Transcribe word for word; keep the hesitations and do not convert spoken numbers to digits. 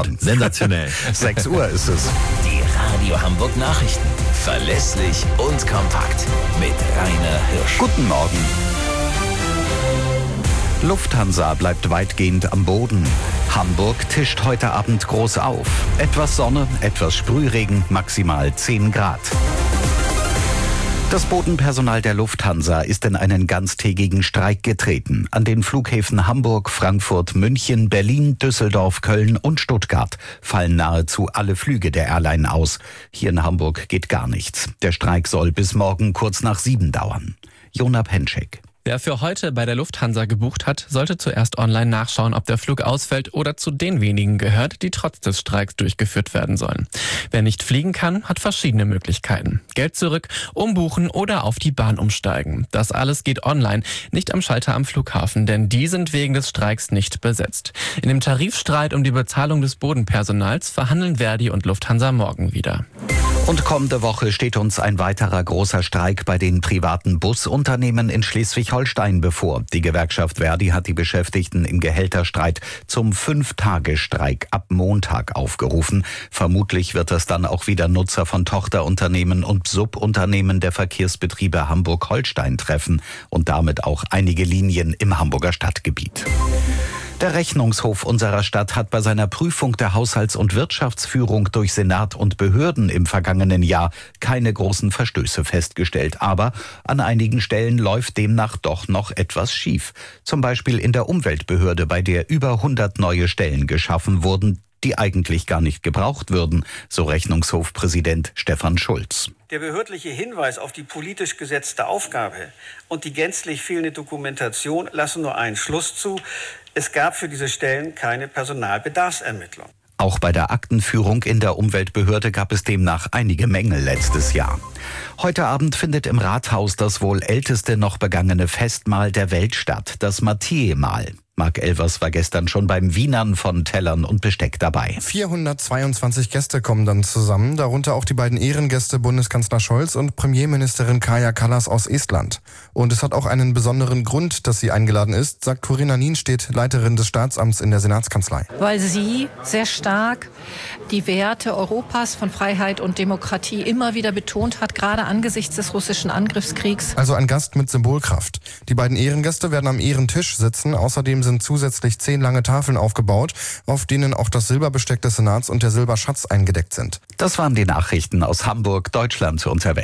Morgen. Sensationell. sechs Uhr ist es. Die Radio Hamburg Nachrichten. Verlässlich und kompakt. Mit Rainer Hirsch. Guten Morgen. Lufthansa bleibt weitgehend am Boden. Hamburg tischt heute Abend groß auf. Etwas Sonne, etwas Sprühregen, maximal zehn Grad. Das Bodenpersonal der Lufthansa ist in einen ganztägigen Streik getreten. An den Flughäfen Hamburg, Frankfurt, München, Berlin, Düsseldorf, Köln und Stuttgart fallen nahezu alle Flüge der Airline aus. Hier in Hamburg geht gar nichts. Der Streik soll bis morgen kurz nach sieben dauern. Jona Penschek. Wer für heute bei der Lufthansa gebucht hat, sollte zuerst online nachschauen, ob der Flug ausfällt oder zu den wenigen gehört, die trotz des Streiks durchgeführt werden sollen. Wer nicht fliegen kann, hat verschiedene Möglichkeiten. Geld zurück, umbuchen oder auf die Bahn umsteigen. Das alles geht online, nicht am Schalter am Flughafen, denn die sind wegen des Streiks nicht besetzt. In dem Tarifstreit um die Bezahlung des Bodenpersonals verhandeln Verdi und Lufthansa morgen wieder. Und kommende Woche steht uns ein weiterer großer Streik bei den privaten Busunternehmen in Schleswig-Holstein bevor. Die Gewerkschaft Verdi hat die Beschäftigten im Gehälterstreit zum Fünf-Tage-Streik ab Montag aufgerufen. Vermutlich wird es dann auch wieder Nutzer von Tochterunternehmen und Subunternehmen der Verkehrsbetriebe Hamburg-Holstein treffen und damit auch einige Linien im Hamburger Stadtgebiet. Der Rechnungshof unserer Stadt hat bei seiner Prüfung der Haushalts- und Wirtschaftsführung durch Senat und Behörden im vergangenen Jahr keine großen Verstöße festgestellt. Aber an einigen Stellen läuft demnach doch noch etwas schief. Zum Beispiel in der Umweltbehörde, bei der über hundert neue Stellen geschaffen wurden, die eigentlich gar nicht gebraucht würden, so Rechnungshofpräsident Stefan Schulz. Der behördliche Hinweis auf die politisch gesetzte Aufgabe und die gänzlich fehlende Dokumentation lassen nur einen Schluss zu: Es gab für diese Stellen keine Personalbedarfsermittlung. Auch bei der Aktenführung in der Umweltbehörde gab es demnach einige Mängel letztes Jahr. Heute Abend findet im Rathaus das wohl älteste noch begangene Festmahl der Welt statt, das Matthäemahl. Marc Elvers war gestern schon beim Wienern von Tellern und Besteck dabei. vierhundertzweiundzwanzig Gäste kommen dann zusammen, darunter auch die beiden Ehrengäste Bundeskanzler Scholz und Premierministerin Kaja Kallas aus Estland. Und es hat auch einen besonderen Grund, dass sie eingeladen ist, sagt Corinna Nienstedt, Leiterin des Staatsamts in der Senatskanzlei. Weil sie sehr stark die Werte Europas von Freiheit und Demokratie immer wieder betont hat, gerade angesichts des russischen Angriffskriegs. Also ein Gast mit Symbolkraft. Die beiden Ehrengäste werden am Ehrentisch sitzen, außerdem sind zusätzlich zehn lange Tafeln aufgebaut, auf denen auch das Silberbesteck des Senats und der Silberschatz eingedeckt sind. Das waren die Nachrichten aus Hamburg, Deutschland und der Welt.